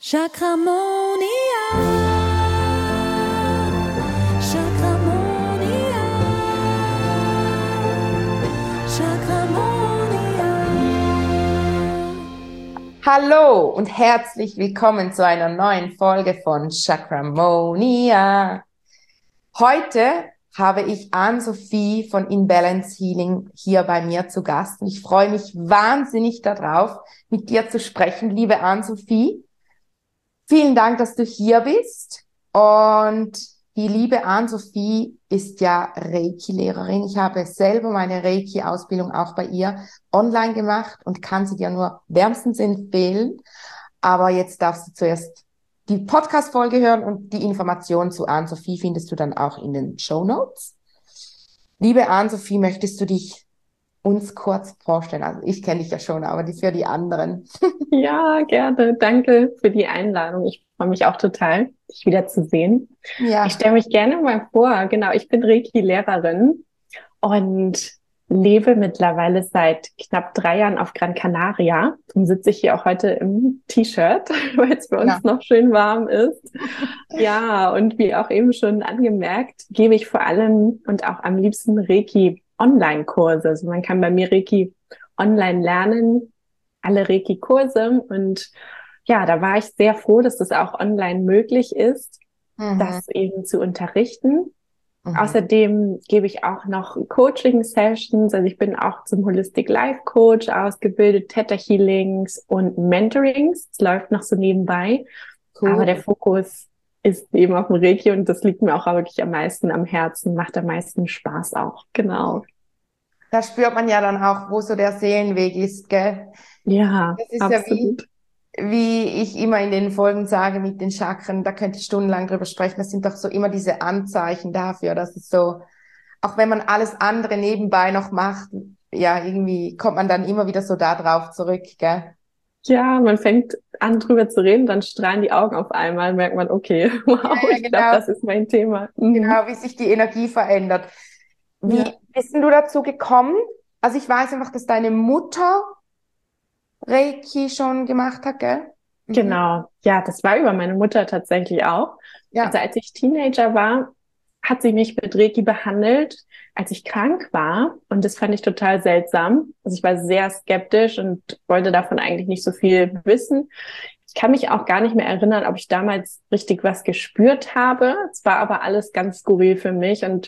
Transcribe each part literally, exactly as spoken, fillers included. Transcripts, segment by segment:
Chakramonia. Chakramonia. Chakramonia. Hallo und herzlich willkommen zu einer neuen Folge von Chakramonia. Heute habe ich Anne-Sophie von InBalance Healing hier bei mir zu Gast. Und ich freue mich wahnsinnig darauf, mit dir zu sprechen, liebe Anne-Sophie. Vielen Dank, dass du hier bist. Und die liebe Anne-Sophie ist ja Reiki-Lehrerin. Ich habe selber meine Reiki-Ausbildung auch bei ihr online gemacht und kann sie dir nur wärmstens empfehlen. Aber jetzt darfst du zuerst die Podcast-Folge hören und die Informationen zu Anne-Sophie findest du dann auch in den Shownotes. Liebe Anne-Sophie, möchtest du dich uns kurz vorstellen? Also ich kenne dich ja schon, aber die für die anderen. Ja, gerne. Danke für die Einladung. Ich freue mich auch total, dich wieder zu sehen. Ja. Ich stelle mich gerne mal vor. Genau, ich bin Reiki-Lehrerin und lebe mittlerweile seit knapp drei Jahren auf Gran Canaria. Darum sitze ich hier auch heute im T-Shirt, weil es bei uns Ja. noch schön warm ist. Ja, und wie auch eben schon angemerkt, gebe ich vor allem und auch am liebsten Reiki-Online-Kurse. Also man kann bei mir Reiki online lernen, alle Reiki-Kurse. Und ja, da war ich sehr froh, dass das auch online möglich ist, Mhm. das eben zu unterrichten. Mhm. Außerdem gebe ich auch noch Coaching-Sessions, also ich bin auch zum Holistic Life Coach ausgebildet, Theta Healings und Mentorings. Das läuft noch so nebenbei. Cool. Aber der Fokus ist eben auf dem Reiki und das liegt mir auch wirklich am meisten am Herzen, macht am meisten Spaß auch. Genau. Da spürt man ja dann auch, wo so der Seelenweg ist, gell? Ja, Das ist absolut. ja wie, wie ich immer in den Folgen sage mit den Chakren, da könnte ich stundenlang drüber sprechen. Das sind doch so immer diese Anzeichen dafür, dass es so, auch wenn man alles andere nebenbei noch macht, ja, irgendwie kommt man dann immer wieder so da drauf zurück, gell? Ja, man fängt an drüber zu reden, dann strahlen die Augen auf einmal, merkt man, okay, wow, Ja, ja, ich glaube, genau. das ist mein Thema. Mhm. Genau, wie sich die Energie verändert. Wie Ja. bist denn du dazu gekommen? Also ich weiß einfach, dass deine Mutter Reiki schon gemacht hat, gell? Mhm. Genau, ja, das war über meine Mutter tatsächlich auch. Ja. Also als ich Teenager war, hat sie mich mit Reiki behandelt, als ich krank war. Und das fand ich total seltsam. Also ich war sehr skeptisch und wollte davon eigentlich nicht so viel wissen. Ich kann mich auch gar nicht mehr erinnern, ob ich damals richtig was gespürt habe. Es war aber alles ganz skurril für mich und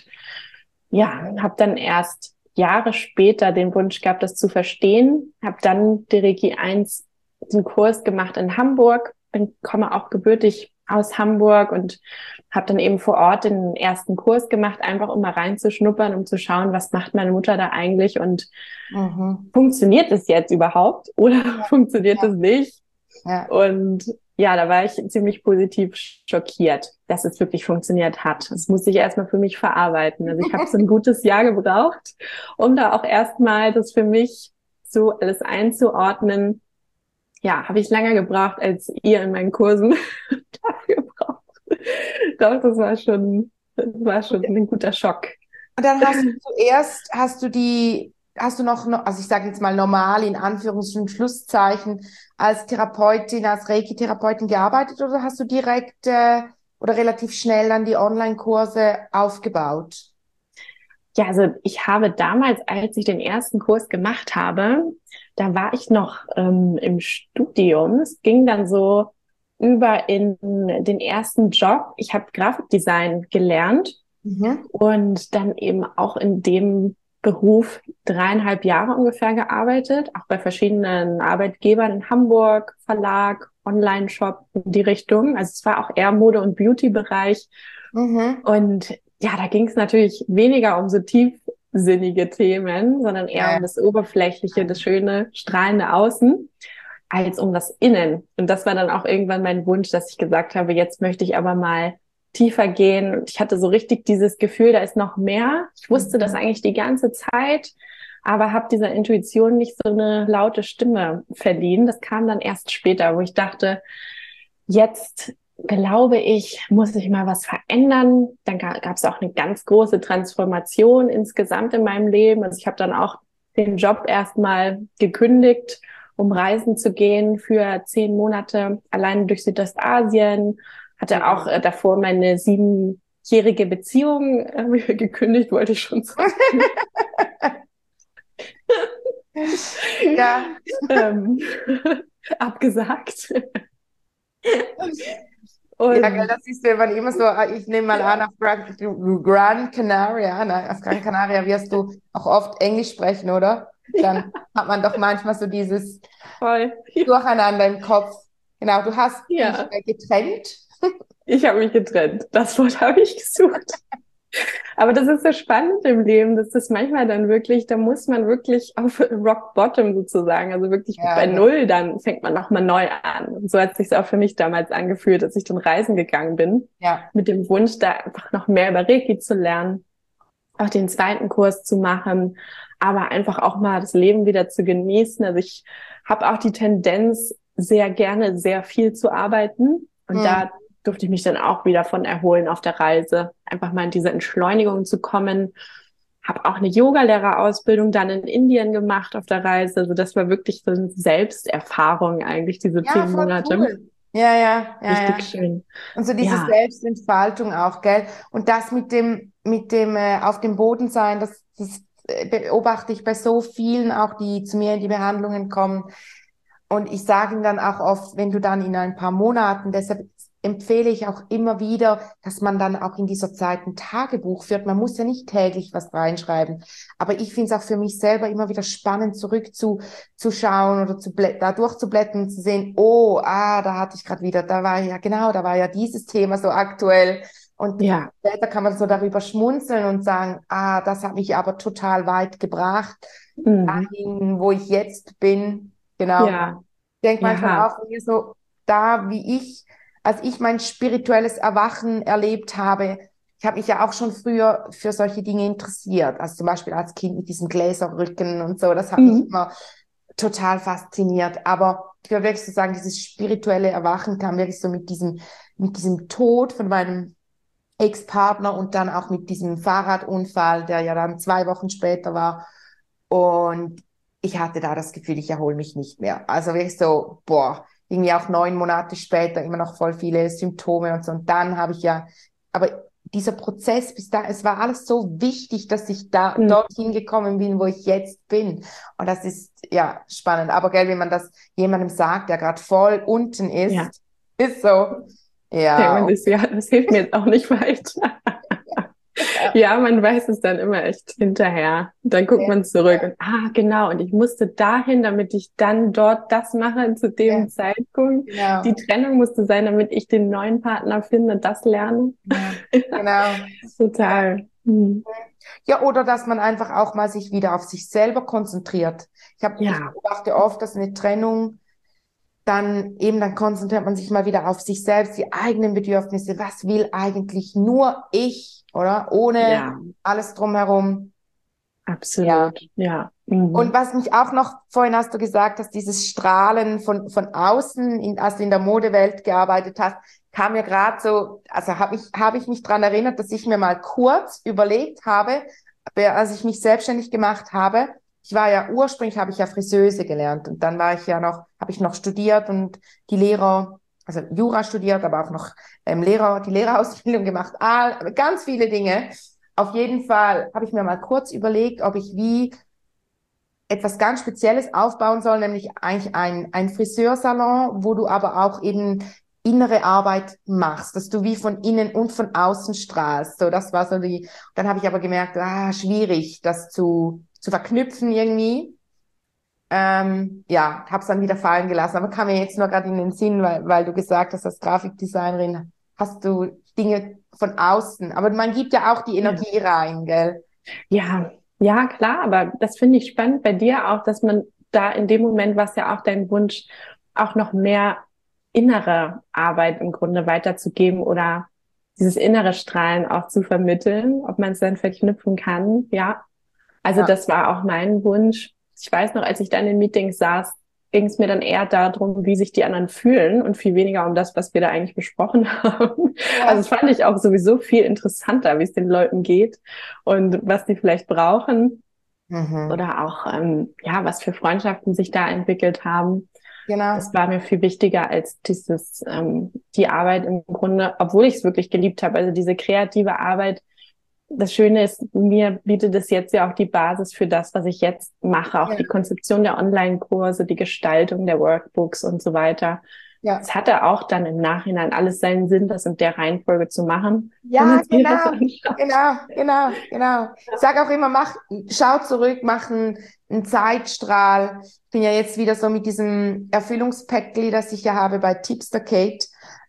ja, habe dann erst Jahre später den Wunsch gehabt, das zu verstehen. Habe dann die Reiki eins, den Kurs gemacht in Hamburg. Bin, komme auch gebürtig aus Hamburg und habe dann eben vor Ort den ersten Kurs gemacht, einfach um mal reinzuschnuppern, um zu schauen, was macht meine Mutter da eigentlich und Mhm. funktioniert es jetzt überhaupt oder Ja. funktioniert Ja. es nicht? Ja. Und ja, da war ich ziemlich positiv schockiert, dass es wirklich funktioniert hat. Das musste ich erstmal für mich verarbeiten. Also ich habe so ein gutes Jahr gebraucht, um da auch erstmal das für mich so alles einzuordnen. Ja, habe ich länger gebraucht, als ihr in meinen Kursen dafür braucht. Doch, das war schon, das war schon ein guter Schock. Und dann hast du zuerst, hast du die, hast du noch, no- also ich sage jetzt mal normal in Anführungs- und Schlusszeichen, als Therapeutin, als Reiki-Therapeutin gearbeitet oder hast du direkt äh, oder relativ schnell dann die Online-Kurse aufgebaut? Ja, also ich habe damals, als ich den ersten Kurs gemacht habe, da war ich noch ähm, im Studium. Es ging dann so über in den ersten Job. Ich habe Grafikdesign gelernt Mhm. und dann eben auch in dem Beruf dreieinhalb Jahre ungefähr gearbeitet, auch bei verschiedenen Arbeitgebern in Hamburg, Verlag, Online-Shop in die Richtung. Also es war auch eher Mode- und Beauty-Bereich. Mhm. Und ja, da ging es natürlich weniger um so tiefsinnige Themen, sondern eher Ja. um das Oberflächliche, das schöne, strahlende Außen, als um das Innen. Und das war dann auch irgendwann mein Wunsch, dass ich gesagt habe, jetzt möchte ich aber mal tiefer gehen. Und ich hatte so richtig dieses Gefühl, da ist noch mehr. Ich wusste das Mhm. eigentlich die ganze Zeit, aber habe dieser Intuition nicht so eine laute Stimme verliehen. Das kam dann erst später, wo ich dachte, jetzt glaube ich, muss ich mal was verändern. Dann gab es auch eine ganz große Transformation insgesamt in meinem Leben. Also ich habe dann auch den Job erstmal gekündigt um reisen zu gehen für zehn Monate allein durch Südostasien. Hatte auch äh, davor meine siebenjährige Beziehung äh, gekündigt, wollte ich schon sagen. Ja. ähm, abgesagt. Und Ja, gell, das ist, wenn man immer so, ich nehme mal an, auf Gran, Gran Canaria, nein, auf Gran Canaria wirst du auch oft Englisch sprechen, oder? Dann hat man doch manchmal so dieses voll. Ja. Durcheinander im Kopf. Genau, du hast Ja. dich äh, getrennt. Ich habe mich getrennt. Das Wort habe ich gesucht. Aber das ist so spannend im Leben, dass das manchmal dann wirklich, da muss man wirklich auf Rock Bottom sozusagen, also wirklich Ja, bei ja. Null, dann fängt man nochmal neu an. Und so hat es sich auch für mich damals angefühlt, als ich dann reisen gegangen bin, Ja. mit dem Wunsch, da einfach noch mehr über Reiki zu lernen, auch den zweiten Kurs zu machen, aber einfach auch mal das Leben wieder zu genießen. Also ich habe auch die Tendenz, sehr gerne sehr viel zu arbeiten. Und Hm. da durfte ich mich dann auch wieder von erholen auf der Reise. Einfach mal in diese Entschleunigung zu kommen. Habe auch eine Yogalehrerausbildung dann in Indien gemacht auf der Reise. Also das war wirklich so eine Selbsterfahrung eigentlich, diese Ja, zehn voll Monate. cool. Ja, ja, ja, Richtig ja. schön. Und so diese Ja, Selbstentfaltung auch, gell? Und das mit dem, mit dem äh, auf dem Boden sein, das, das äh, beobachte ich bei so vielen auch, die zu mir in die Behandlungen kommen. Und ich sage ihnen dann auch oft, wenn du dann in ein paar Monaten, deshalb empfehle ich auch immer wieder, dass man dann auch in dieser Zeit ein Tagebuch führt. Man muss ja nicht täglich was reinschreiben. Aber ich finde es auch für mich selber immer wieder spannend, zurückzuschauen oder zu blä- da durchzublättern und zu sehen, oh, ah, da hatte ich gerade wieder, da war ja, genau, da war ja dieses Thema so aktuell. Und ja, später kann man so darüber schmunzeln und sagen, ah, das hat mich aber total weit gebracht, mhm. dahin, wo ich jetzt bin. Genau. Ja, Ich denke manchmal ja, auch, wenn wir so da wie ich, als ich mein spirituelles Erwachen erlebt habe, ich habe mich ja auch schon früher für solche Dinge interessiert. Also zum Beispiel als Kind mit diesem Gläserrücken und so, das hat mich mhm. immer total fasziniert. Aber ich würde wirklich so sagen, dieses spirituelle Erwachen kam wirklich so mit diesem, mit diesem Tod von meinem Ex-Partner und dann auch mit diesem Fahrradunfall, der ja dann zwei Wochen später war. Und ich hatte da das Gefühl, ich erhole mich nicht mehr. Also wirklich so, boah, irgendwie auch neun Monate später immer noch voll viele Symptome und so. Und dann habe ich ja, aber dieser Prozess bis da, es war alles so wichtig, dass ich da Mhm. dorthin gekommen bin, wo ich jetzt bin. Und das ist ja spannend. Aber gell, wenn man das jemandem sagt, der gerade voll unten Ja, ist, ist so, denkt ja, man sich, ja, das hilft mir jetzt auch nicht weiter. okay. Ja, man weiß es dann immer echt hinterher. Dann guckt Ja, man zurück und, ah, genau, und ich musste dahin, damit ich dann dort das mache zu ja, dem Zeitpunkt. Die genau. Trennung musste sein, damit ich den neuen Partner finde, das lerne. Ja, genau. Ja. Total. Hm. Ja, oder dass man einfach auch mal sich wieder auf sich selber konzentriert. Ich habe, ich Ja, beobachte oft, dass eine Trennung dann eben, dann konzentriert man sich mal wieder auf sich selbst, die eigenen Bedürfnisse. Was will eigentlich nur ich, oder? Ohne ja, alles drumherum. Ja. absolut. Ja. Und Mhm. was mich auch noch, vorhin hast du gesagt, dass dieses Strahlen von, von außen, in, als du in der Modewelt gearbeitet hast, kam mir gerade so, also habe ich, habe ich mich dran erinnert, dass ich mir mal kurz überlegt habe, be- als ich mich selbstständig gemacht habe, ich war ja ursprünglich, habe ich ja Friseuse gelernt und dann war ich ja noch, habe ich noch studiert und die Lehrer, also Jura studiert, aber auch noch ähm, Lehrer, die Lehrerausbildung gemacht, all, ganz viele Dinge. Auf jeden Fall habe ich mir mal kurz überlegt, ob ich wie etwas ganz Spezielles aufbauen soll, nämlich eigentlich ein, ein Friseursalon, wo du aber auch eben innere Arbeit machst, dass du wie von innen und von außen strahlst. So, das war so die, dann habe ich aber gemerkt, ah, schwierig, das zu, zu verknüpfen irgendwie. Ähm, ja, habe es dann wieder fallen gelassen, aber kam mir jetzt nur gerade in den Sinn, weil, weil du gesagt hast, als Grafikdesignerin hast du Dinge von außen, aber man gibt ja auch die Ja. Energie rein, gell? Ja, ja, klar, aber das finde ich spannend bei dir auch, dass man da in dem Moment, was ja auch dein Wunsch, auch noch mehr innere Arbeit im Grunde weiterzugeben oder dieses innere Strahlen auch zu vermitteln, ob man es dann verknüpfen kann. Ja, also Ja, das war auch mein Wunsch. Ich weiß noch, als ich dann in Meetings saß, ging es mir dann eher darum, wie sich die anderen fühlen und viel weniger um das, was wir da eigentlich besprochen haben. Also ja, das fand ich auch sowieso viel interessanter, wie es den Leuten geht und was die vielleicht brauchen. Mhm. oder auch, ähm, ja, was für Freundschaften sich da entwickelt haben. Das Genau. war mir viel wichtiger als dieses, ähm, die Arbeit im Grunde, obwohl ich es wirklich geliebt habe. Also diese kreative Arbeit. Das Schöne ist, mir bietet es jetzt ja auch die Basis für das, was ich jetzt mache, auch Ja, die Konzeption der Online-Kurse, die Gestaltung der Workbooks und so weiter. Es ja. hatte auch dann im Nachhinein alles seinen Sinn, das in der Reihenfolge zu machen, wenn man Ja, sich das genau, anschaut. genau, genau, genau. Ich sage auch immer, mach, schau zurück, mach einen, einen Zeitstrahl. Ich bin ja jetzt wieder so mit diesem Erfüllungspäckli, das ich ja habe bei Tipster Kate.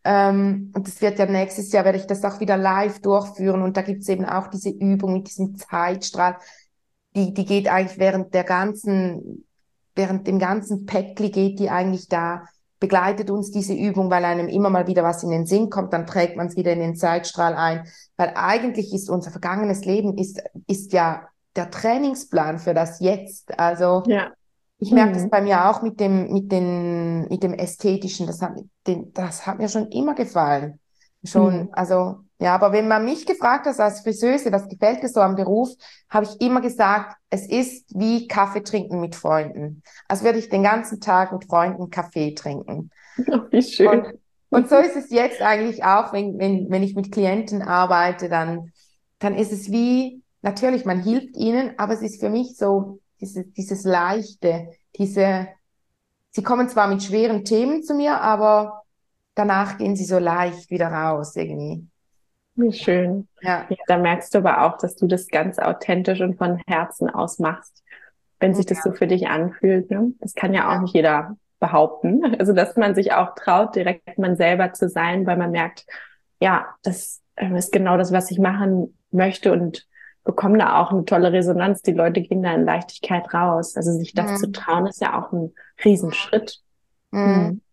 Ähm, und das wird ja nächstes Jahr, werde ich das auch wieder live durchführen. Und da gibt's eben auch diese Übung mit diesem Zeitstrahl. Die, die geht eigentlich während der ganzen, während dem ganzen Päckli geht die eigentlich da, begleitet uns diese Übung, weil einem immer mal wieder was in den Sinn kommt, dann trägt man es wieder in den Zeitstrahl ein. Weil eigentlich ist unser vergangenes Leben ist, ist ja der Trainingsplan für das Jetzt. Also Ja. ich merke das Mhm. bei mir auch mit dem, mit den, mit dem Ästhetischen. Das hat, den, das hat mir schon immer gefallen. Schon, Mhm. also, ja, aber wenn man mich gefragt hat als Friseuse, was gefällt dir so am Beruf, habe ich immer gesagt, es ist wie Kaffee trinken mit Freunden. Als würde ich den ganzen Tag mit Freunden Kaffee trinken. Oh, wie schön. Und, und so ist es jetzt eigentlich auch, wenn, wenn, wenn ich mit Klienten arbeite, dann, dann ist es wie, natürlich, man hilft ihnen, aber es ist für mich so dieses, dieses Leichte, diese, sie kommen zwar mit schweren Themen zu mir, aber danach gehen sie so leicht wieder raus irgendwie. Wie schön. Ja, Ja, da merkst du aber auch, dass du das ganz authentisch und von Herzen aus machst, wenn sich das so für dich anfühlt, ne? Das kann ja auch ja, nicht jeder behaupten. Also, dass man sich auch traut, direkt man selber zu sein, weil man merkt, ja, das ähm, ist genau das, was ich machen möchte und bekomme da auch eine tolle Resonanz. Die Leute gehen da in Leichtigkeit raus. Also, sich das zu mhm. trauen, ist ja auch ein Riesenschritt. Mhm. Hm.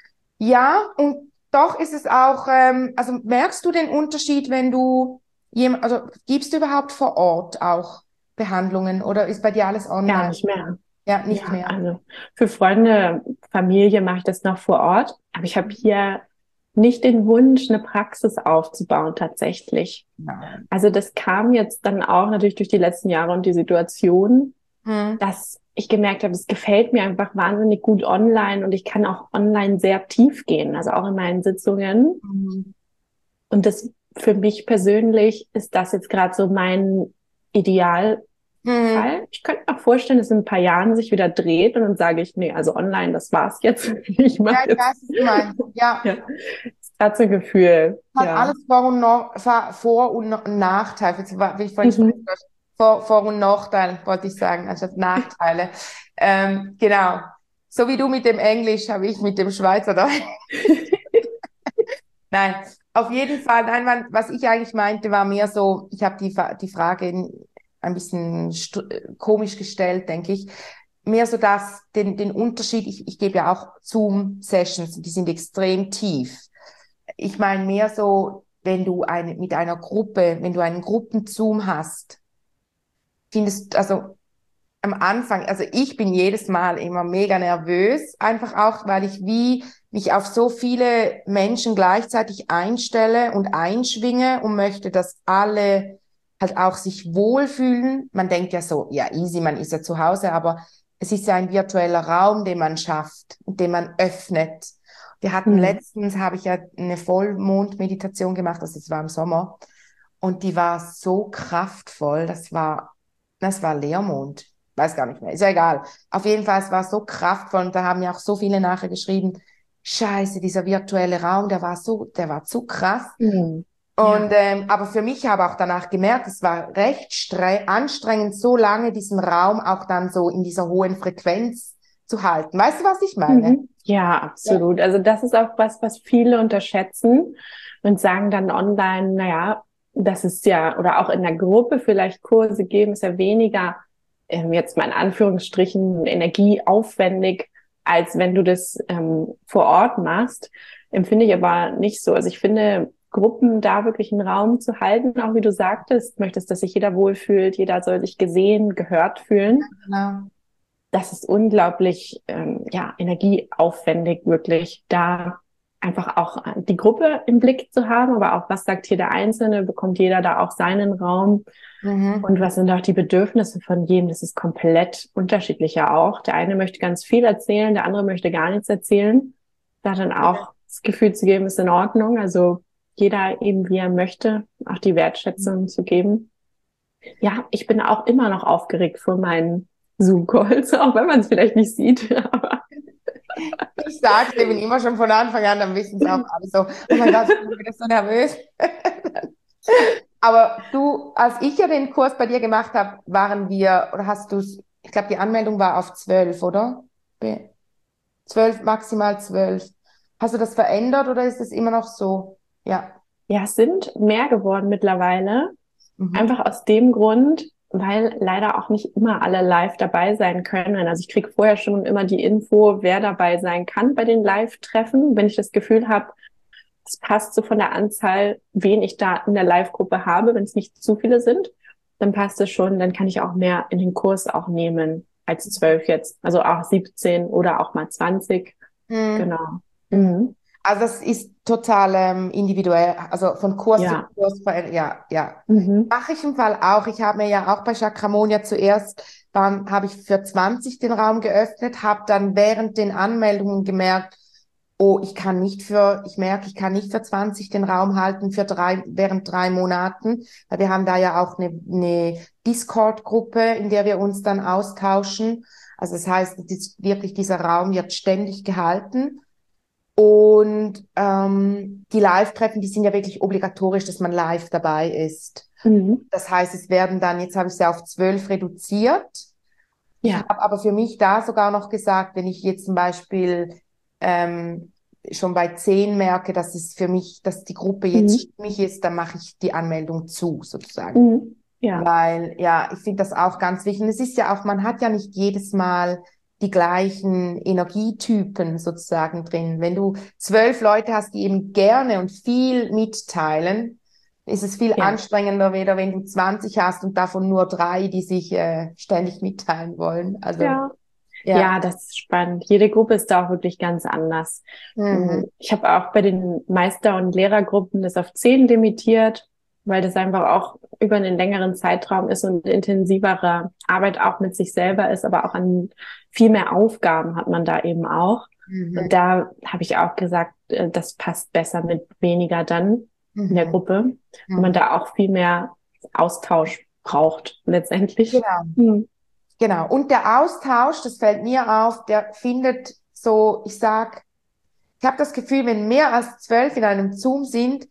Ja, und doch ist es auch, ähm, also merkst du den Unterschied, wenn du jemand, also gibst du überhaupt vor Ort auch Behandlungen oder ist bei dir alles Gar online? nicht mehr. Ja, nicht Ja, mehr. also für Freunde, Familie mache ich das noch vor Ort, aber ich habe hier nicht den Wunsch, eine Praxis aufzubauen tatsächlich. Nein. Also das kam jetzt dann auch natürlich durch die letzten Jahre und die Situation, Hm. dass ich gemerkt habe, es gefällt mir einfach wahnsinnig gut online und ich kann auch online sehr tief gehen, also auch in meinen Sitzungen. Mhm. Und das für mich persönlich ist das jetzt gerade so mein Ideal, Hm. Fall. Ich könnte mir auch vorstellen, dass in ein paar Jahren sich wieder dreht und dann sage ich, nee, also online, das war's jetzt. Ich Ja, mache ich jetzt. weiß, was du meinst. Ja, Ja, das hat so ein Gefühl. hat Ja. alles Vor- und, no Vor Vor- und No- Nachteile. Jetzt war- Wie ich vorhin sprechen Mhm. wollte. Vor-, Vor- und Nachteile, wollte ich sagen, anstatt Nachteile. Ähm, genau. So wie du mit dem Englisch, habe ich mit dem Schweizer da. Nein, auf jeden Fall. Nein, man, was ich eigentlich meinte, war mehr so, ich habe die, Fa- die Frage in- ein bisschen st- komisch gestellt, denke ich. Mehr so dass den, den Unterschied, ich, ich gebe ja auch Zoom-Sessions, die sind extrem tief. Ich meine mehr so, wenn du eine, mit einer Gruppe, wenn du einen Gruppenzoom hast, findest, also am Anfang, also ich bin jedes Mal immer mega nervös, einfach auch, weil ich wie mich auf so viele Menschen gleichzeitig einstelle und einschwinge und möchte, dass alle halt auch sich wohlfühlen. Man denkt ja so, ja, easy, man ist ja zu Hause, aber es ist ja ein virtueller Raum, den man schafft, den man öffnet. Wir hatten Mhm. letztens, habe ich ja eine Vollmondmeditation gemacht, also es war im Sommer, und die war so kraftvoll, das war, das war Leermond, weiß gar nicht mehr, ist ja egal. Auf jeden Fall, es war so kraftvoll und da haben ja auch so viele nachher geschrieben, Scheiße, dieser virtuelle Raum, der war so, der war zu krass. Mhm. Und Ja. ähm, aber für mich habe auch danach gemerkt, es war recht stre anstrengend, so lange diesen Raum auch dann so in dieser hohen Frequenz zu halten. Weißt du, was ich meine? Mhm. Ja, Ja. absolut. Also das ist auch was, was viele unterschätzen und sagen dann online, naja, das ist ja, oder auch in der Gruppe vielleicht Kurse geben, ist ja weniger, ähm, jetzt mal in Anführungsstrichen, energieaufwendig, als wenn du das ähm, vor Ort machst. Empfinde ich aber nicht so. Also ich finde, Gruppen da wirklich einen Raum zu halten, auch wie du sagtest, möchtest, dass sich jeder wohlfühlt, jeder soll sich gesehen, gehört fühlen. Genau. Das ist unglaublich, ähm, ja, energieaufwendig, wirklich da einfach auch die Gruppe im Blick zu haben, aber auch, was sagt hier der Einzelne, bekommt jeder da auch seinen Raum Mhm. und was sind auch die Bedürfnisse von jedem, das ist komplett unterschiedlich ja auch. Der eine möchte ganz viel erzählen, der andere möchte gar nichts erzählen. Da dann auch das Gefühl zu geben, ist in Ordnung, also jeder eben, wie er möchte, auch die Wertschätzung zu geben. Ja, ich bin auch immer noch aufgeregt vor meinen Zoom-Calls, auch wenn man es vielleicht nicht sieht, aber Ich sage es eben immer schon von Anfang an, dann wissen es auch alle so, oh mein Gott, ich bin wieder so nervös. Aber du, als ich ja den Kurs bei dir gemacht habe, waren wir, oder hast du es, ich glaube, die Anmeldung war auf zwölf, oder? Be- Zwölf, maximal zwölf. Hast du das verändert oder ist es immer noch so? Ja. ja, es sind mehr geworden mittlerweile. Mhm. Einfach aus dem Grund, weil leider auch nicht immer alle live dabei sein können. Also ich kriege vorher schon immer die Info, wer dabei sein kann bei den Live-Treffen. Wenn ich das Gefühl habe, es passt so von der Anzahl, wen ich da in der Live-Gruppe habe, wenn es nicht zu viele sind, dann passt es schon. Dann kann ich auch mehr in den Kurs auch nehmen als zwölf jetzt. Also auch siebzehn oder auch mal zwanzig. Mhm. Genau. Mhm. Mhm. Also das ist total ähm, individuell, also von Kurs zu Ja. Kurs, ver- ja, ja. Mhm. Mache ich im Fall auch. Ich habe mir ja auch bei Chakramonia zuerst, dann habe ich für zwanzig den Raum geöffnet, habe dann während den Anmeldungen gemerkt, oh, ich kann nicht für, ich merke, ich kann nicht für zwanzig den Raum halten für drei, während drei Monaten, weil wir haben da ja auch eine, eine Discord-Gruppe, in der wir uns dann austauschen. Also das heißt, es ist wirklich, dieser Raum wird ständig gehalten. Und ähm, die Live-Treffen, die sind ja wirklich obligatorisch, dass man live dabei ist. Mhm. Das heißt, es werden dann, jetzt habe ich es ja auf zwölf reduziert. Ich Ja. habe aber für mich da sogar noch gesagt, wenn ich jetzt zum Beispiel ähm, schon bei zehn merke, dass es für mich, dass die Gruppe jetzt Mhm. stimmig ist, dann mache ich die Anmeldung zu, sozusagen. Mhm. Ja. Weil, ja, ich finde das auch ganz wichtig. Und es ist ja auch, man hat ja nicht jedes Mal die gleichen Energietypen sozusagen drin. Wenn du zwölf Leute hast, die eben gerne und viel mitteilen, ist es viel Ja. anstrengender, weder wenn du zwanzig hast und davon nur drei, die sich äh, ständig mitteilen wollen. Also, Ja. ja. Ja, das ist spannend. Jede Gruppe ist da auch wirklich ganz anders. Mm, Mhm. Ich habe auch bei den Meister- und Lehrergruppen das auf zehn limitiert, weil das einfach auch über einen längeren Zeitraum ist und intensivere Arbeit auch mit sich selber ist, aber auch an viel mehr Aufgaben hat man da eben auch. Und Mhm. da habe ich auch gesagt, äh, das passt besser mit weniger dann in der Mhm. Gruppe, und man Mhm. da auch viel mehr Austausch braucht letztendlich. Genau. Mhm. Genau. Und der Austausch, das fällt mir auf, der findet so, ich sag, ich habe das Gefühl, wenn mehr als zwölf in einem Zoom sind,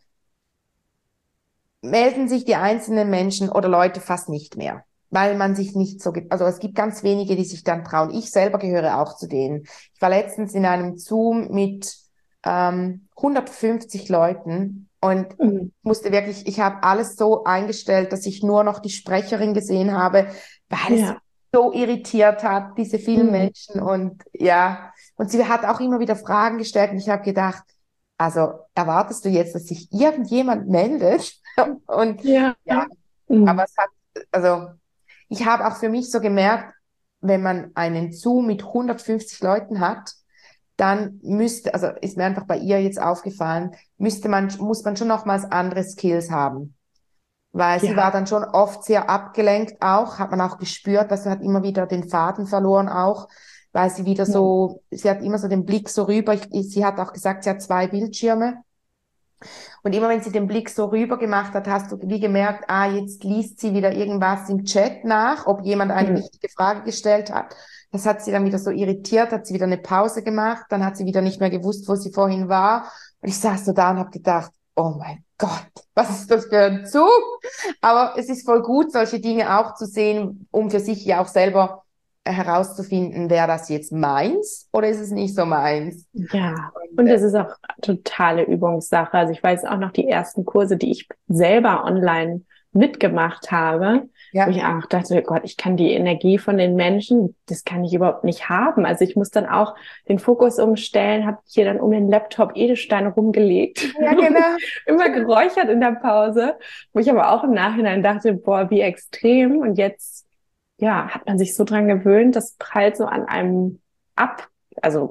melden sich die einzelnen Menschen oder Leute fast nicht mehr, weil man sich nicht so, ge- also es gibt ganz wenige, die sich dann trauen. Ich selber gehöre auch zu denen. Ich war letztens in einem Zoom mit ähm, hundertfünfzig Leuten und Mhm. musste wirklich, ich habe alles so eingestellt, dass ich nur noch die Sprecherin gesehen habe, weil es Ja. so irritiert hat, diese vielen Mhm. Menschen und ja, und sie hat auch immer wieder Fragen gestellt und ich habe gedacht, also erwartest du jetzt, dass sich irgendjemand meldet? Und Ja. ja, aber Mhm. es hat, also ich habe auch für mich so gemerkt, wenn man einen Zoom mit hundertfünfzig Leuten hat, dann müsste, also ist mir einfach bei ihr jetzt aufgefallen, müsste man, muss man schon nochmals andere Skills haben. Weil sie war Ja. dann schon oft sehr abgelenkt auch, hat man auch gespürt, dass sie hat immer wieder den Faden verloren auch, weil sie wieder Ja. so, sie hat immer so den Blick so rüber. Ich, sie hat auch gesagt, sie hat zwei Bildschirme. Und immer wenn sie den Blick so rüber gemacht hat, hast du wie gemerkt, ah, jetzt liest sie wieder irgendwas im Chat nach, ob jemand eine Mhm. wichtige Frage gestellt hat. Das hat sie dann wieder so irritiert, hat sie wieder eine Pause gemacht, dann hat sie wieder nicht mehr gewusst, wo sie vorhin war. Und ich saß so da und habe gedacht, oh mein Gott, was ist das für ein Zug? Aber es ist voll gut, solche Dinge auch zu sehen, um für sich ja auch selber äh, herauszufinden, wäre das jetzt meins oder ist es nicht so meins? Ja. Und Und äh, es ist auch totale Übungssache. Also ich weiß auch noch die ersten Kurse, die ich selber online mitgemacht habe, wo ich ja, auch dachte, Gott, ich kann die Energie von den Menschen, das kann ich überhaupt nicht haben. Also ich muss dann auch den Fokus umstellen, habe hier dann um den Laptop Edelsteine rumgelegt, ja, genau. immer geräuchert in der Pause, wo ich aber auch im Nachhinein dachte, boah, wie extrem. Und jetzt, ja, hat man sich so dran gewöhnt, das prallt so an einem ab. Also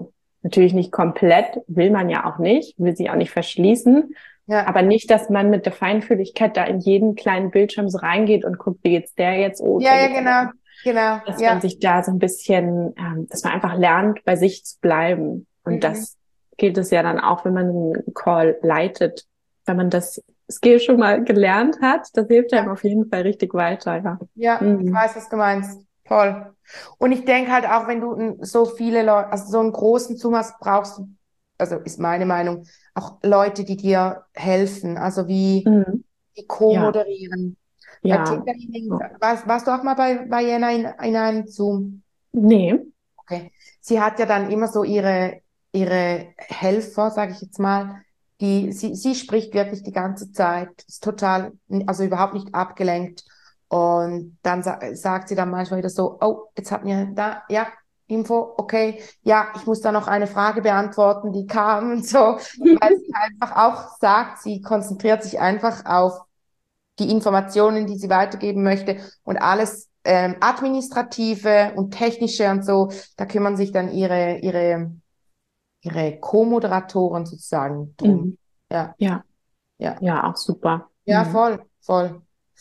Natürlich nicht komplett, will man ja auch nicht, will sich auch nicht verschließen. Ja. Aber nicht, dass man mit der Feinfühligkeit da in jeden kleinen Bildschirm so reingeht und guckt, wie geht's der jetzt? Oh, Ja, der ja, geht's genau, aber. genau, Dass man ja. sich da so ein bisschen, ähm, dass man einfach lernt, bei sich zu bleiben. Und Mhm. das gilt es ja dann auch, wenn man einen Call leitet. Wenn man das Skill schon mal gelernt hat, das hilft einem Ja, auf jeden Fall richtig weiter, ja. ja, ich Mhm. weiß, was du meinst. Toll. Und ich denke halt auch, wenn du n- so viele Leute, also so einen großen Zoom hast, brauchst du, also ist meine Meinung, auch Leute, die dir helfen, also wie, Mhm. die Ja, co-moderieren. Bei ja. Tinder warst, warst du auch mal bei, bei Jena in, in einem Zoom? Nee. Okay. Sie hat ja dann immer so ihre, ihre Helfer, sage ich jetzt mal, die, sie, sie spricht wirklich die ganze Zeit, ist total, also überhaupt nicht abgelenkt. Und dann sa sagt sie dann manchmal wieder so, oh, jetzt hat mir da, ja, Info, okay, ja, ich muss da noch eine Frage beantworten, die kam und so, weil sie einfach auch sagt, sie konzentriert sich einfach auf die Informationen, die sie weitergeben möchte und alles ähm, administrative und technische und so, da kümmern sich dann ihre, ihre, ihre Co-Moderatoren sozusagen drum. Mhm. Ja, Ja, ja, ja, auch super. ja, Mhm. voll, voll.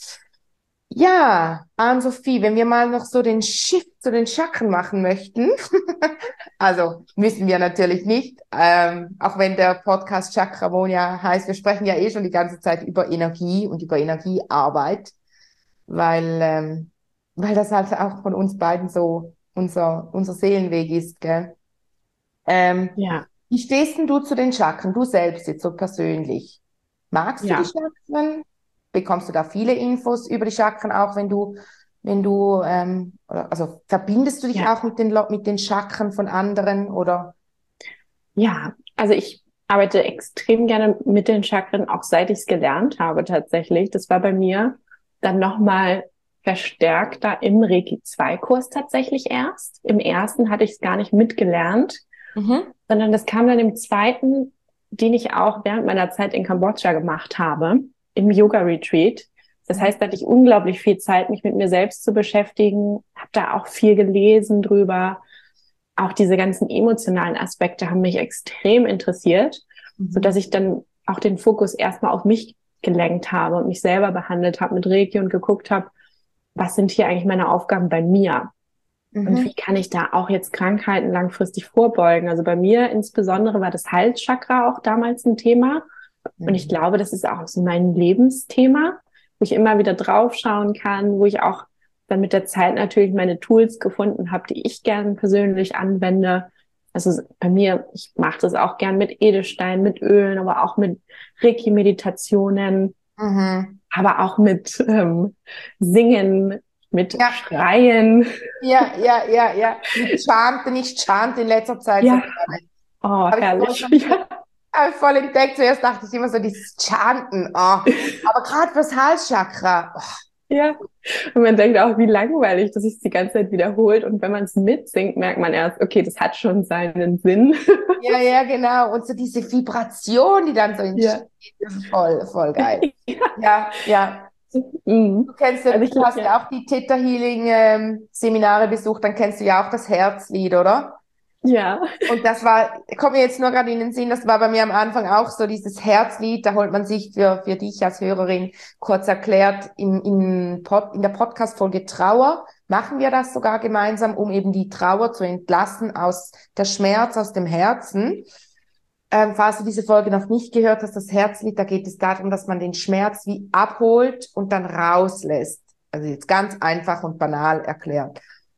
Ja, Ann-Sophie, wenn wir mal noch so den Shift zu den Chakren machen möchten, also müssen wir natürlich nicht, ähm, auch wenn der Podcast Chakramonia heißt, wir sprechen ja eh schon die ganze Zeit über Energie und über Energiearbeit, weil, ähm, weil das halt auch von uns beiden so unser, unser Seelenweg ist, gell? Ähm, Ja, wie stehst denn du zu den Chakren, du selbst jetzt so persönlich? Magst du die ja. Chakren? Bekommst du da viele Infos über die Chakren, auch wenn du, wenn du, ähm, oder, also verbindest du dich Ja, auch mit den, Lo- mit den Chakren von anderen oder? ja. Also ich arbeite extrem gerne mit den Chakren, auch seit ich es gelernt habe tatsächlich. Das war bei mir dann nochmal verstärkter im Reiki zwei Kurs tatsächlich erst. Im ersten hatte ich es gar nicht mitgelernt, Mhm. sondern das kam dann im zweiten, den ich auch während meiner Zeit in Kambodscha gemacht habe, im Yoga-Retreat. Das Mhm. heißt, da hatte ich unglaublich viel Zeit, mich mit mir selbst zu beschäftigen, habe da auch viel gelesen drüber. Auch diese ganzen emotionalen Aspekte haben mich extrem interessiert, so dass Mhm. ich dann auch den Fokus erstmal auf mich gelenkt habe und mich selber behandelt habe mit Reiki und geguckt habe, was sind hier eigentlich meine Aufgaben bei mir? Und Mhm. wie kann ich da auch jetzt Krankheiten langfristig vorbeugen? Also bei mir insbesondere war das Halschakra auch damals ein Thema. Und ich Mhm. glaube, das ist auch so mein Lebensthema, wo ich immer wieder draufschauen kann, wo ich auch dann mit der Zeit natürlich meine Tools gefunden habe, die ich gern persönlich anwende. Also bei mir, ich mache das auch gern mit Edelstein, mit Ölen, aber auch mit Reiki-Meditationen, Mhm. aber auch mit ähm, Singen, mit Ja, Schreien. ja, ja, ja, ja. Mit Chanten, ich chante in letzter Zeit so Ja, gerne. oh, Habe ich voll, herrlich. so ein bisschen- hab ich voll entdeckt. Zuerst dachte ich immer so, dieses Chanten. Oh. Aber gerade fürs Halschakra. Oh. Ja, und man denkt auch, wie langweilig, dass sich die ganze Zeit wiederholt. Und wenn man es mitsingt, merkt man erst, okay, das hat schon seinen Sinn. Ja, ja, genau. Und so diese Vibration, die dann so Ja. entsteht, das ist voll, voll geil. Ja, ja. Mhm. Du kennst ja, Also ich, du hast ja, ja auch die Theta Healing ähm, Seminare besucht, dann kennst du ja auch das Herzlied, oder? ja, Und das war, kommt mir jetzt nur gerade in den Sinn, das war bei mir am Anfang auch so dieses Herzlied, da holt man sich für, für dich als Hörerin kurz erklärt, in, in, Pod, in der Podcast-Folge Trauer machen wir das sogar gemeinsam, um eben die Trauer zu entlassen aus der Schmerz, aus dem Herzen. Ähm, falls du diese Folge noch nicht gehört hast, das Herzlied, da geht es darum, dass man den Schmerz wie abholt und dann rauslässt. Also jetzt ganz einfach und banal erklärt.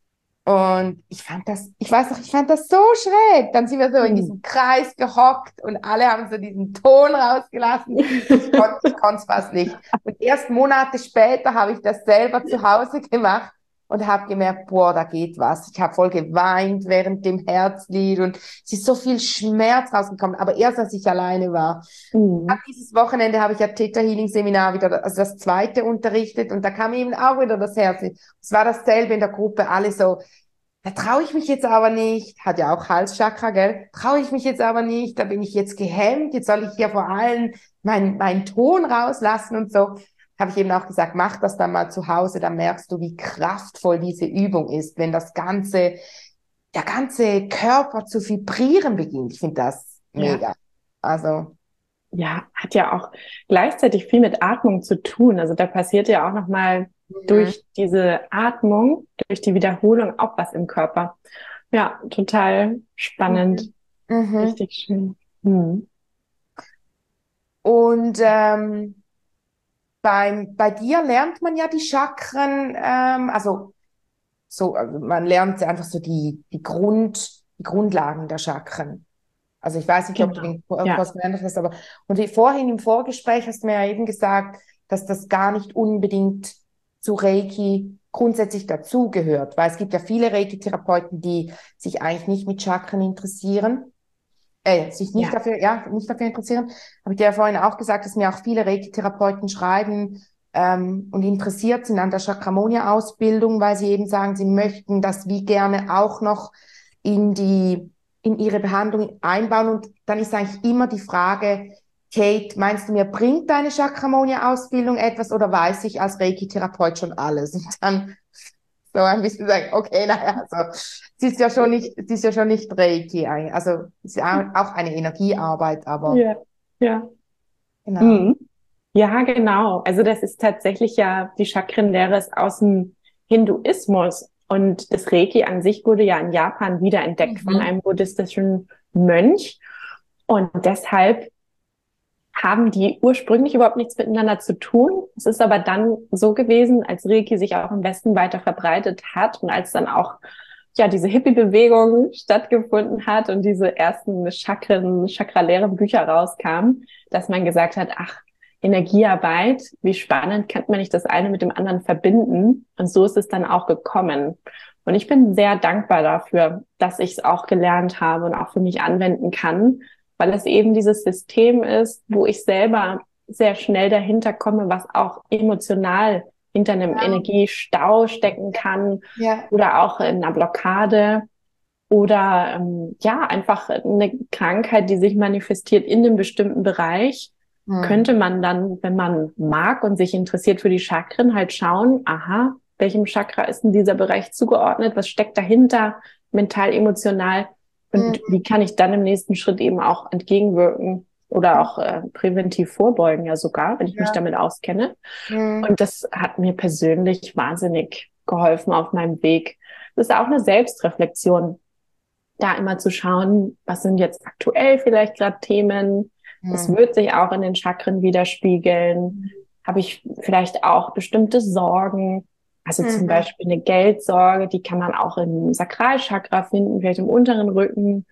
Und ich fand das, ich weiß noch, ich fand das so schräg. Dann sind wir so in mhm. diesem Kreis gehockt und alle haben so diesen Ton rausgelassen. Ich konnte, ich konnte es fast nicht. Und erst Monate später habe ich das selber zu Hause gemacht und habe gemerkt, boah, da geht was. Ich habe voll geweint während dem Herzlied und es ist so viel Schmerz rausgekommen. Aber erst als ich alleine war. Ab Mhm. dieses Wochenende habe ich ja Theta Healing Seminar wieder, also das zweite unterrichtet und da kam eben auch wieder das Herzlied. Es war dasselbe in der Gruppe, alle so, da traue ich mich jetzt aber nicht, hat ja auch Halschakra, gell? Traue ich mich jetzt aber nicht, da bin ich jetzt gehemmt, jetzt soll ich hier vor allen meinen meinen Ton rauslassen und so. Habe ich eben auch gesagt, mach das dann mal zu Hause, dann merkst du, wie kraftvoll diese Übung ist, wenn das Ganze der ganze Körper zu vibrieren beginnt. Ich finde das mega. Ja. Also, Ja, hat ja auch gleichzeitig viel mit Atmung zu tun. Also da passiert ja auch nochmal mhm. durch diese Atmung, durch die Wiederholung auch was im Körper. Ja, total spannend. Mhm. Mhm. Richtig schön. Hm. Und ähm, beim, bei dir lernt man ja die Chakren, ähm, also so, also man lernt einfach so die, die Grund, die Grundlagen der Chakren. Also ich weiß nicht, ob du Genau. den Kurs Ja. gelernt hast, aber und wie vorhin im Vorgespräch hast du mir ja eben gesagt, dass das gar nicht unbedingt zu Reiki grundsätzlich dazugehört, weil es gibt ja viele Reiki-Therapeuten, die sich eigentlich nicht mit Chakren interessieren, äh, sich nicht Ja. dafür, ja, nicht dafür interessieren. Habe ich dir ja vorhin auch gesagt, dass mir auch viele Reiki-Therapeuten schreiben ähm, und interessiert sind an der Chakramonia-Ausbildung, weil sie eben sagen, sie möchten das wie gerne auch noch in die in ihre Behandlung einbauen. Und dann ist eigentlich immer die Frage, Kate, meinst du mir, bringt deine Chakramonia-Ausbildung etwas oder weiß ich als Reiki-Therapeut schon alles? Und dann so ein bisschen sagen, okay, naja, also, es ist ja schon nicht, es ist ja schon nicht Reiki, eigentlich. Also, es ist ja auch eine Energiearbeit, aber Ja. Ja. genau. Mhm. Ja, genau. Also das ist tatsächlich ja, die Chakrenlehre ist aus dem Hinduismus. Und das Reiki an sich wurde ja in Japan wiederentdeckt von Mhm. einem buddhistischen Mönch. Und deshalb haben die ursprünglich überhaupt nichts miteinander zu tun. Es ist aber dann so gewesen, als Reiki sich auch im Westen weiter verbreitet hat und als dann auch ja diese Hippie-Bewegung stattgefunden hat und diese ersten Chakren, chakraleeren Bücher rauskamen, dass man gesagt hat, ach, Energiearbeit, wie spannend, kann man nicht das eine mit dem anderen verbinden? Und so ist es dann auch gekommen. Und ich bin sehr dankbar dafür, dass ich es auch gelernt habe und auch für mich anwenden kann, weil es eben dieses System ist, wo ich selber sehr schnell dahinter komme, was auch emotional hinter einem Ja, Energiestau stecken kann ja. oder auch in einer Blockade oder ähm, ja, einfach eine Krankheit, die sich manifestiert in einem bestimmten Bereich, Mhm. könnte man dann, wenn man mag und sich interessiert für die Chakren, halt schauen, aha, welchem Chakra ist denn dieser Bereich zugeordnet, was steckt dahinter, mental, emotional und Mhm. wie kann ich dann im nächsten Schritt eben auch entgegenwirken oder auch äh, präventiv vorbeugen, ja sogar, wenn ich mich Ja. damit auskenne. Mhm. Und das hat mir persönlich wahnsinnig geholfen auf meinem Weg. Das ist auch eine Selbstreflexion, da immer zu schauen, was sind jetzt aktuell vielleicht gerade Themen. Es Mhm. wird sich auch in den Chakren widerspiegeln. Habe ich vielleicht auch bestimmte Sorgen? Also zum Mhm. Beispiel eine Geldsorge, die kann man auch im Sakralchakra finden, vielleicht im unteren Rücken.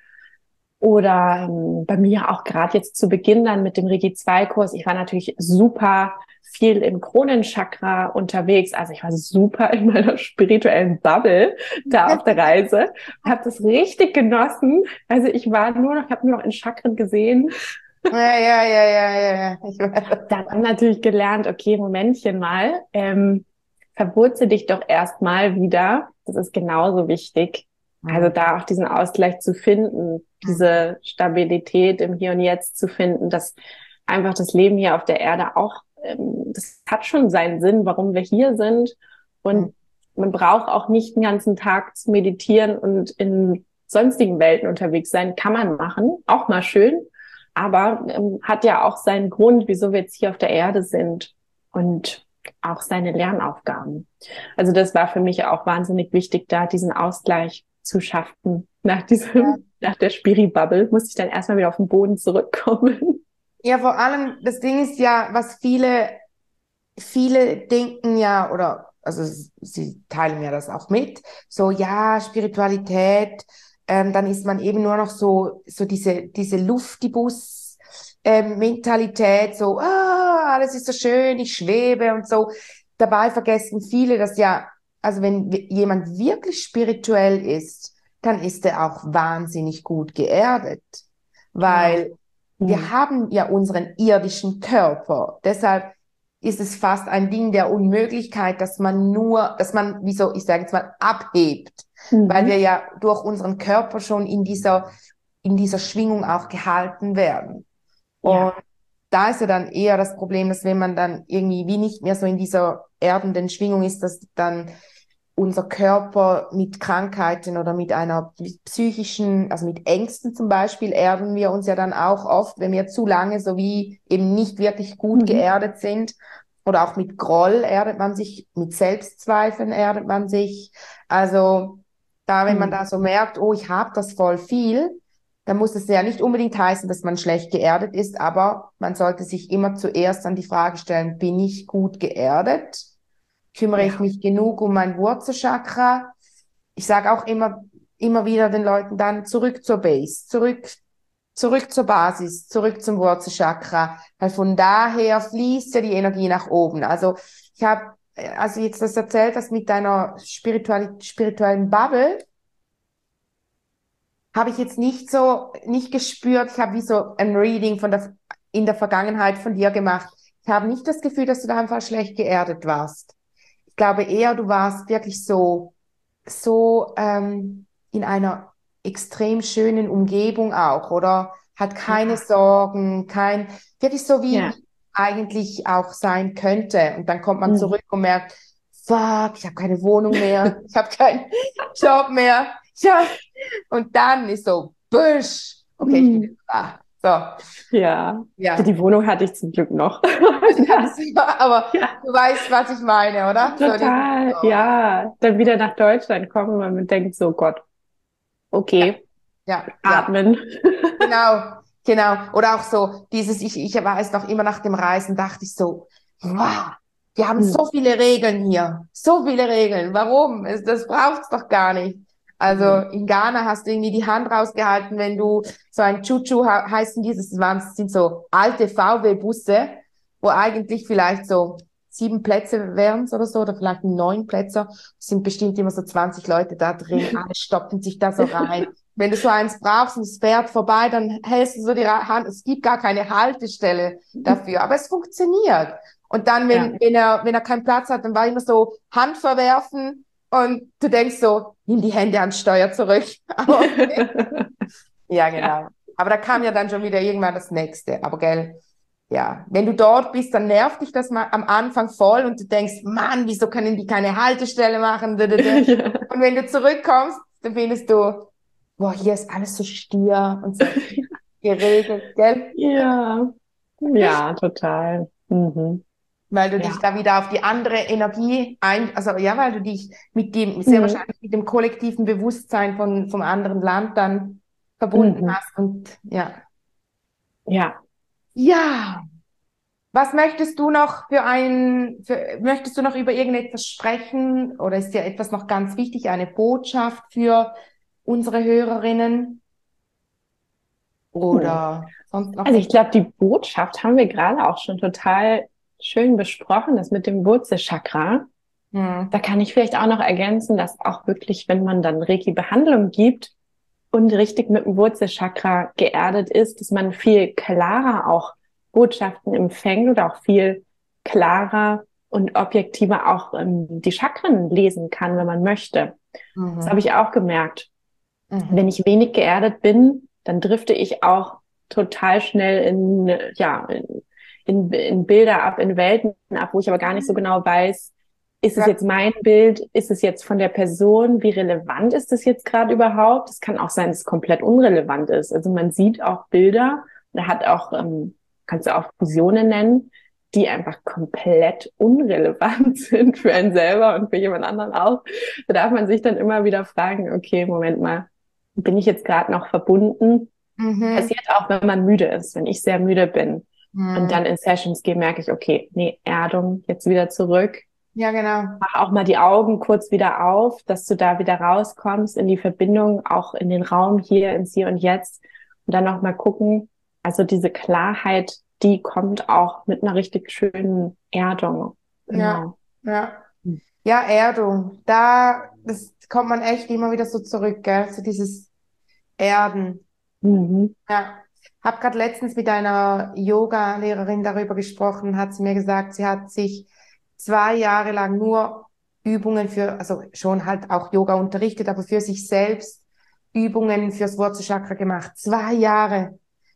Oder ähm, bei mir auch gerade jetzt zu Beginn dann mit dem Reiki zwei Kurs. Ich war natürlich super viel im Kronenchakra unterwegs. Also ich war super in meiner spirituellen Bubble da auf der Reise. Habe das richtig genossen. Also ich war nur noch, habe nur noch in Chakren gesehen. Ja, ja, ja, ja, ja, ja. Ich weiß. Dann natürlich gelernt, okay, Momentchen mal, ähm, verwurzel dich doch erstmal wieder. Das ist genauso wichtig. Also Mhm. da auch diesen Ausgleich zu finden, Mhm. diese Stabilität im Hier und Jetzt zu finden, dass einfach das Leben hier auf der Erde auch, ähm, das hat schon seinen Sinn, warum wir hier sind. Mhm. Und man braucht auch nicht den ganzen Tag zu meditieren und in sonstigen Welten unterwegs sein. Kann man machen, auch mal schön, aber ähm, hat ja auch seinen Grund, wieso wir jetzt hier auf der Erde sind und auch seine Lernaufgaben. Also das war für mich auch wahnsinnig wichtig, da diesen Ausgleich zu schaffen. Nach diesem, nach der Spiri-Bubble muss ich dann erstmal wieder auf den Boden zurückkommen. Ja, vor allem, das Ding ist ja, was viele, viele denken ja, oder, also sie teilen mir das auch mit, so, ja, Spiritualität, ähm, dann ist man eben nur noch so, so diese, diese Luftibus, ähm, Mentalität, so, ah, alles ist so schön, ich schwebe und so. Dabei vergessen viele, dass ja, also wenn w- jemand wirklich spirituell ist, dann ist er auch wahnsinnig gut geerdet, Genau. weil wir Hm. haben ja unseren irdischen Körper. Deshalb ist es fast ein Ding der Unmöglichkeit, dass man nur, dass man, wieso, ich sage jetzt mal, abhebt, weil wir Mhm. ja durch unseren Körper schon in dieser, in dieser Schwingung auch gehalten werden. Und Ja, da ist ja dann eher das Problem, dass wenn man dann irgendwie wie nicht mehr so in dieser erdenden Schwingung ist, dass dann unser Körper mit Krankheiten oder mit einer psychischen, also mit Ängsten zum Beispiel, erden wir uns ja dann auch oft, wenn wir zu lange so wie eben nicht wirklich gut Mhm. geerdet sind. Oder auch mit Groll erdet man sich, mit Selbstzweifeln erdet man sich. Also da, wenn man Mhm. da so merkt, oh, ich habe das voll viel, dann muss es ja nicht unbedingt heißen, dass man schlecht geerdet ist, aber man sollte sich immer zuerst an die Frage stellen, bin ich gut geerdet? Kümmere ich Ja. mich genug um mein Wurzelchakra? Ich sage auch immer, immer wieder den Leuten dann zurück zur Base, zurück, zurück zur Basis, zurück zum Wurzelchakra, weil von daher fließt ja die Energie nach oben. Also ich habe, also jetzt das erzählt, das mit deiner spirituellen, spirituellen Bubble, habe ich jetzt nicht so, nicht gespürt. Ich habe wie so ein Reading von der, in der Vergangenheit von dir gemacht. Ich habe nicht das Gefühl, dass du da einfach schlecht geerdet warst. Ich glaube eher, du warst wirklich so, so ähm, in einer extrem schönen Umgebung auch, oder? Hat keine Ja. Sorgen, kein, wirklich so wie, Ja. wie eigentlich auch sein könnte. Und dann kommt man Mhm. zurück und merkt, fuck, ich habe keine Wohnung mehr, ich habe keinen Job mehr. Ja. Und dann ist so, busch, okay, ich bin Mhm. jetzt da. So, Ja. ja. Die Wohnung hatte ich zum Glück noch. Also ich hatte es immer, aber Ja. du weißt, was ich meine, oder? So dieses, Total, oh, ja. Dann wieder nach Deutschland kommen und man denkt so, Gott, ja, okay, ja, ja. atmen. Genau, genau. Oder auch so dieses, ich, ich weiß noch immer nach dem Reisen, dachte ich so, wow, wir haben Hm. so viele Regeln hier, so viele Regeln. Warum? Es, das braucht's doch gar nicht. Also Hm. in Ghana hast du irgendwie die Hand rausgehalten, wenn du so ein Chuchu ha- heißen dieses, das waren, das sind so alte V W-Busse, wo eigentlich vielleicht so sieben Plätze wären oder so, oder vielleicht neun Plätze. Es sind bestimmt immer so zwanzig Leute da drin, alle stoppen sich da so rein. Wenn du so eins brauchst und es fährt vorbei, dann hältst du so die Hand. Es gibt gar keine Haltestelle dafür, aber es funktioniert. Und dann, Ja. wenn, wenn er, wenn er keinen Platz hat, dann war immer so Hand verwerfen und du denkst so, nimm die Hände ans Steuer zurück. Aber okay. Ja, Ja. genau. Aber da kam ja dann schon wieder irgendwann das Nächste. Aber gell, ja, wenn du dort bist, dann nervt dich das mal am Anfang voll und du denkst, Mann, wieso können die keine Haltestelle machen? Und Ja. wenn du zurückkommst, dann findest du, boah, hier ist alles so stier und so geregelt, gell? Ja. Ja, total. Mhm. Weil du dich Ja. da wieder auf die andere Energie ein, also ja, weil du dich mit dem, sehr Mhm. wahrscheinlich mit dem kollektiven Bewusstsein von, vom anderen Land dann verbunden Mhm. hast und ja. Ja. Ja, was möchtest du noch für ein, für, möchtest du noch über irgendetwas sprechen oder ist dir etwas noch ganz wichtig, eine Botschaft für unsere Hörerinnen Hm. oder sonst noch Also ich etwas? glaube, die Botschaft haben wir gerade auch schon total schön besprochen, das mit dem Wurzelchakra. Hm. Da kann ich vielleicht auch noch ergänzen, dass auch wirklich, wenn man dann Reiki-Behandlung gibt und richtig mit dem Wurzelchakra geerdet ist, dass man viel klarer auch Botschaften empfängt oder auch viel klarer und objektiver auch ähm, die Chakren lesen kann, wenn man möchte. Das habe Mhm. ich auch gemerkt. Wenn Mhm. ich wenig geerdet bin, dann drifte ich auch total schnell in, ja, in, in, in Bilder ab, in Welten ab, wo ich aber gar nicht so genau weiß, ist es Ja. jetzt mein Bild? Ist es jetzt von der Person? Wie relevant ist es jetzt gerade überhaupt? Es kann auch sein, dass es komplett unrelevant ist. Also man sieht auch Bilder, da hat auch, ähm, kannst du auch Fusionen nennen, die einfach komplett unrelevant sind für einen selber und für jemand anderen auch. Da darf man sich dann immer wieder fragen, okay, Moment mal, bin ich jetzt gerade noch verbunden? Mhm. Passiert auch, wenn man müde ist, wenn ich sehr müde bin und Mhm. dann in Sessions gehe, merke ich, okay, nee, Erdung, jetzt wieder zurück. Ja, genau. Mach auch mal die Augen kurz wieder auf, dass du da wieder rauskommst in die Verbindung, auch in den Raum hier, ins Hier und Jetzt. Und dann noch mal gucken, also diese Klarheit, die kommt auch mit einer richtig schönen Erdung. Ja, Genau. ja. Ja, Erdung. Da, das kommt man echt immer wieder so zurück, gell? So dieses Erden. Mhm. Ja. Hab gerade letztens mit einer Yoga-Lehrerin darüber gesprochen, hat sie mir gesagt, sie hat sich zwei Jahre lang nur Übungen für, also schon halt auch Yoga unterrichtet, aber für sich selbst Übungen fürs Wurzelchakra gemacht. Zwei Jahre.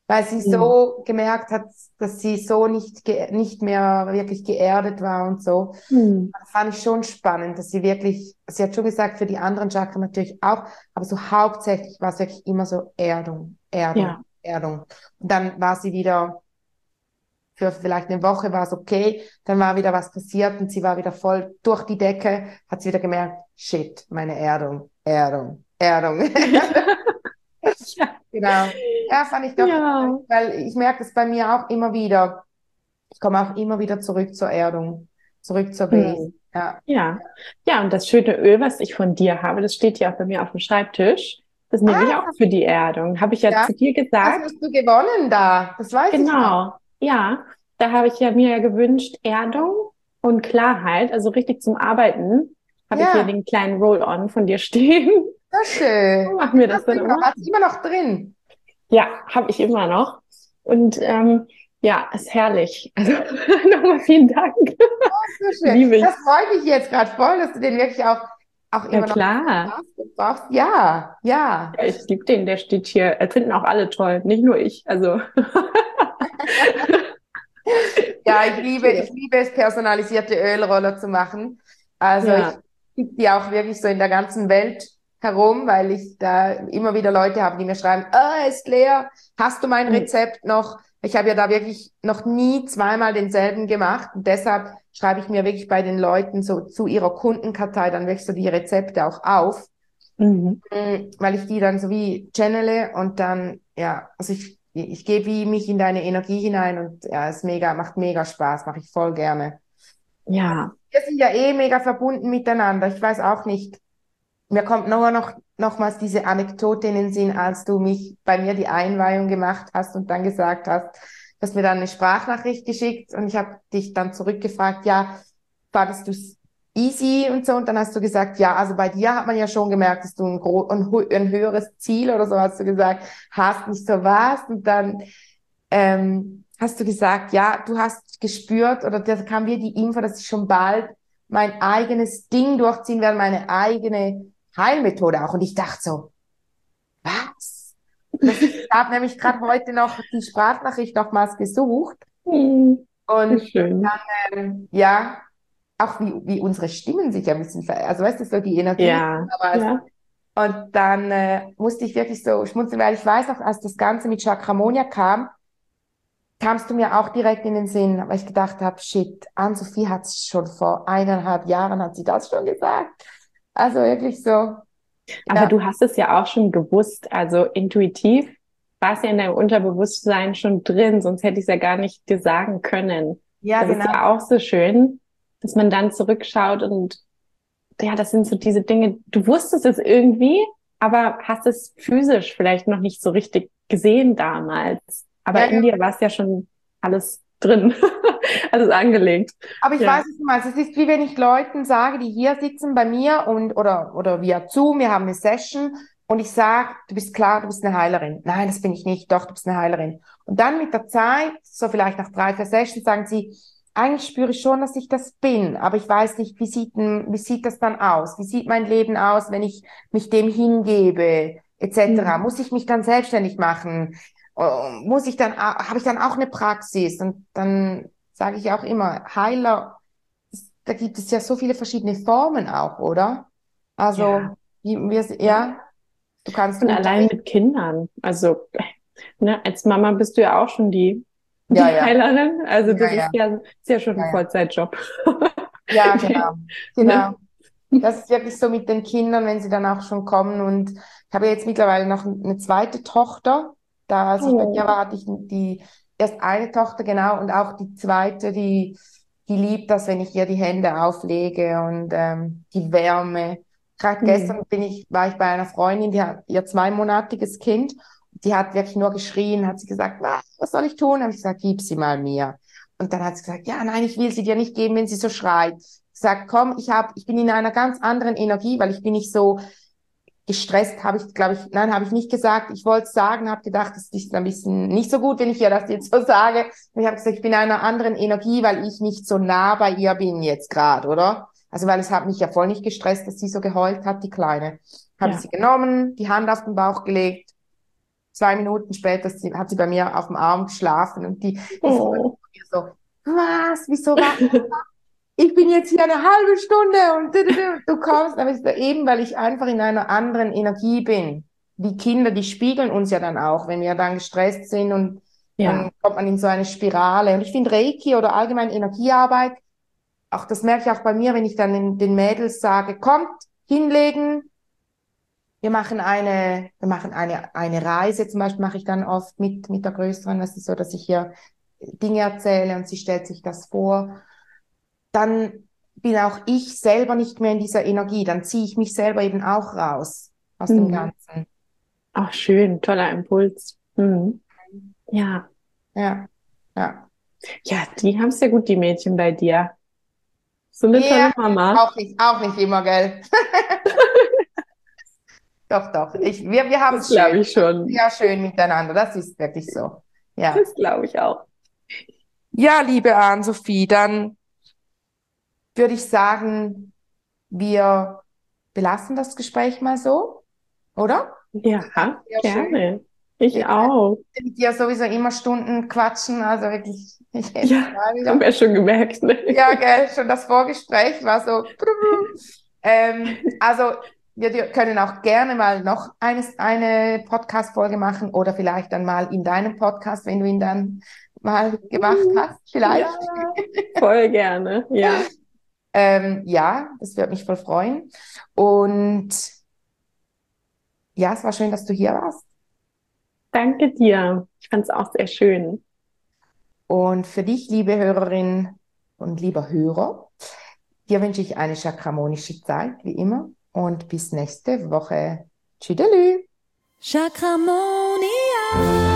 weil sie Mhm. so gemerkt hat, dass sie so nicht, ge nicht mehr wirklich geerdet war und so. Mhm. Das fand ich schon spannend, dass sie wirklich, sie hat schon gesagt, für die anderen Chakren natürlich auch, aber so hauptsächlich war es wirklich immer so Erdung, Erdung, Ja. Erdung. Und dann war sie wieder, für vielleicht eine Woche war es okay, dann war wieder was passiert und sie war wieder voll durch die Decke, hat sie wieder gemerkt, shit, meine Erdung, Erdung, Erdung. Ja. Genau. Ja, fand ich doch, Ja. weil ich merke es bei mir auch immer wieder. Ich komme auch immer wieder zurück zur Erdung, zurück zur Base. Mhm. Ja. Ja. Ja, und das schöne Öl, was ich von dir habe, das steht ja auch bei mir auf dem Schreibtisch. Das nehme ich Ah, auch für die Erdung. Habe ich ja ja. zu dir Was gesagt. hast du gewonnen da? Das weiß ich noch. Genau. Ja, da habe ich ja mir ja gewünscht, Erdung und Klarheit, also richtig zum Arbeiten, habe ich hier Ja, den kleinen Roll-on von dir stehen. das ist schön. Machen wir das Hast du dann immer noch, immer? hast du immer noch drin? Ja, habe ich immer noch. Und ähm, ja, ist herrlich. Also nochmal vielen Dank. So schön. Liebe ich. Das freut mich jetzt gerade voll, dass du den wirklich auch, auch Ja, immer noch klar. hast und brauchst. Ja, ja. Ja, ich liebe den, der steht hier. Äh, finden auch alle toll, nicht nur ich. Also. Ja, ich liebe, Ja. ich liebe es, personalisierte Ölroller zu machen. Also ich Ja. schicke die auch wirklich so in der ganzen Welt herum, weil ich da immer wieder Leute habe, die mir schreiben, ah, ist leer, hast du mein Hm. Rezept noch? Ich habe ja da wirklich noch nie zweimal denselben gemacht und deshalb schreibe ich mir wirklich bei den Leuten so zu ihrer Kundenkartei dann wirklich so die Rezepte auch auf, Mhm. mm, weil ich die dann so wie channele und dann, ja, also ich, ich gebe wie mich in deine Energie hinein und ja, es mega, macht mega Spaß, mache ich voll gerne. Ja. Wir sind ja eh mega verbunden miteinander. Ich weiß auch nicht, mir kommt nur noch nochmals diese Anekdote in den Sinn, als du mich bei mir die Einweihung gemacht hast und dann gesagt hast, du hast mir dann eine Sprachnachricht geschickt und ich habe dich dann zurückgefragt, ja, fandest du es easy und so? Und dann hast du gesagt, ja, also bei dir hat man ja schon gemerkt, dass du ein, gro ein, hö- ein höheres Ziel oder so hast du gesagt, hast nicht so was. Und dann ähm, hast du gesagt, ja, du hast gespürt oder da kam mir die Info, dass ich schon bald mein eigenes Ding durchziehen werde, meine eigene Heilmethode auch. Und ich dachte so, was? Und das, ich habe nämlich gerade heute noch die Sprachnachricht nochmals gesucht Hm. Wie und schön. ähm, ja, auch wie, wie unsere Stimmen sich ein bisschen verändern. Also weißt du, so die Energie. Ja. Aber es, Ja. und dann äh, musste ich wirklich so schmunzeln, weil ich weiß noch, als das Ganze mit Chakramonia kam, kamst du mir auch direkt in den Sinn, weil ich gedacht habe, shit, Ann-Sophie hat es schon vor eineinhalb Jahren, hat sie das schon gesagt. Also wirklich so, Aber ja, du hast es ja auch schon gewusst, also intuitiv war es ja in deinem Unterbewusstsein schon drin, sonst hätte ich es ja gar nicht dir sagen können. ja, Das ist genau. ja auch so schön, dass man dann zurückschaut und ja, das sind so diese Dinge, du wusstest es irgendwie, aber hast es physisch vielleicht noch nicht so richtig gesehen damals. Aber Ja, in ja. dir war es ja schon alles drin, alles angelegt. Aber ich Ja. weiß, was du meinst. Es ist wie wenn ich Leuten sage, die hier sitzen bei mir und oder oder via Zoom, wir haben eine Session und ich sage, du bist klar, du bist eine Heilerin. Nein, das bin ich nicht. Doch, du bist eine Heilerin. Und dann mit der Zeit, so vielleicht nach drei, vier Sessions, sagen sie, eigentlich spüre ich schon, dass ich das bin, aber ich weiß nicht, wie sieht denn, wie sieht das dann aus? Wie sieht mein Leben aus, wenn ich mich dem hingebe, et cetera. Mhm. Muss ich mich dann selbstständig machen? Oh, muss ich dann, au- habe ich dann auch eine Praxis? Und dann sage ich auch immer, Heiler, da gibt es ja so viele verschiedene Formen auch, oder? Also, Ja. wie wir, Ja. ja, du kannst Und allein unterrichten. mit Kindern. Also, ne, als Mama bist du ja auch schon die, Ja, die ja, Heilerin. Also, ja, das ja, ist ja, ist ja schon ja, ein ja. Vollzeitjob. Ja, genau, Ne? genau. Das ist wirklich so mit den Kindern, wenn sie dann auch schon kommen. Und ich habe jetzt mittlerweile noch eine zweite Tochter. Da, als ich bei dir Oh. war, hatte ich die erst eine Tochter, genau, und auch die zweite, die, die liebt das, wenn ich ihr die Hände auflege und ähm, die Wärme. Gerade Hm. gestern bin ich, war ich bei einer Freundin, die hat ihr zweimonatiges Kind. Die hat wirklich nur geschrien, hat sie gesagt, was, was soll ich tun? Habe ich gesagt, gib sie mal mir. Und dann hat sie gesagt, ja, nein, ich will sie dir nicht geben, wenn sie so schreit. Gesagt, komm, ich hab, ich bin in einer ganz anderen Energie, weil ich bin nicht so gestresst, habe ich, glaube ich, nein, habe ich nicht gesagt. Ich wollte es sagen, habe gedacht, das ist ein bisschen nicht so gut, wenn ich ihr das jetzt so sage. Und ich habe gesagt, ich bin in einer anderen Energie, weil ich nicht so nah bei ihr bin jetzt gerade, oder? Also, weil es hat mich ja voll nicht gestresst, dass sie so geheult hat, die Kleine. Habe ich Ja. sie genommen, die Hand auf den Bauch gelegt, zwei Minuten später sie, hat sie bei mir auf dem Arm geschlafen und die, die Oh. so, was, wieso war ich bin jetzt hier eine halbe Stunde und du, du, du, du kommst, aber es ist eben, weil ich einfach in einer anderen Energie bin. Die Kinder, die spiegeln uns ja dann auch, wenn wir dann gestresst sind und Ja. dann kommt man in so eine Spirale. Und ich finde Reiki oder allgemein Energiearbeit, auch das merke ich auch bei mir, wenn ich dann den, den Mädels sage, kommt, hinlegen, wir machen eine, wir machen eine, eine Reise, zum Beispiel mache ich dann oft mit, mit der Größeren, das ist so, dass ich hier Dinge erzähle und sie stellt sich das vor. Dann bin auch ich selber nicht mehr in dieser Energie, dann ziehe ich mich selber eben auch raus aus dem Mhm. Ganzen. Ach, schön, toller Impuls. Mhm. Ja. Ja, ja. Ja, die haben es ja gut, die Mädchen bei dir. So eine Ja, tolle Mama. auch nicht, auch nicht immer, gell? Doch, doch. Ich, wir, wir haben Das es schön. glaube ich schon. Ja, schön miteinander. Das ist wirklich so. Ja. Das glaube ich auch. Ja, liebe Ann-Sophie, dann würde ich sagen, wir belassen das Gespräch mal so, oder? Ja, Sehr schön. gerne. Ich Ich auch. werde mit dir sowieso immer Stunden quatschen, also wirklich, ich hätte Ja, mal wieder. haben wir schon gemerkt, ne? Ja, gell, schon das Vorgespräch war so. Ähm, also, wir dir- können auch gerne mal noch eines, eine Podcast-Folge machen oder vielleicht dann mal in deinem Podcast, wenn du ihn dann mal gemacht hast, vielleicht. Ja, voll gerne. Ja, Ähm, ja, das würde mich voll freuen. Und ja, es war schön, dass du hier warst. danke dir. Ich fand es auch sehr schön. Und für dich, liebe Hörerin und lieber Hörer, dir wünsche ich eine chakramonische Zeit, wie immer. Und bis nächste Woche. Tschüdelü. Chakramonia.